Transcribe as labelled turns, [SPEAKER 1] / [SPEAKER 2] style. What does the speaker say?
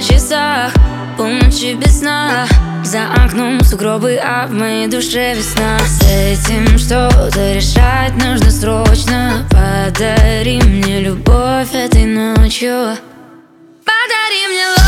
[SPEAKER 1] часах, полночи без сна. За окном сугробы, а в моей душе весна. С этим что-то решать нужно срочно. Подари мне любовь этой ночью. Подари мне любовь.